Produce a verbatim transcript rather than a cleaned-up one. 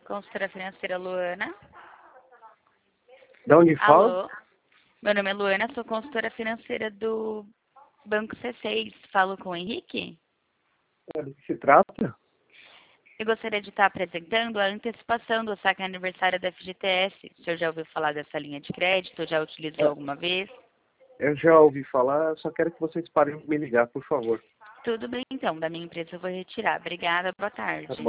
Consultora financeira Luana. De onde fala? Alô? Meu nome é Luana, sou consultora financeira do Banco C seis. Falo com o Henrique? Do que se trata? Eu gostaria de estar apresentando a antecipação do saque aniversário da F G T S. O senhor já ouviu falar dessa linha de crédito? Já utilizou É. alguma vez? Eu já ouvi falar, só quero que vocês parem de me ligar, por favor. Tudo bem, então. Da minha empresa eu vou retirar. Obrigada, boa Tá tarde. bom.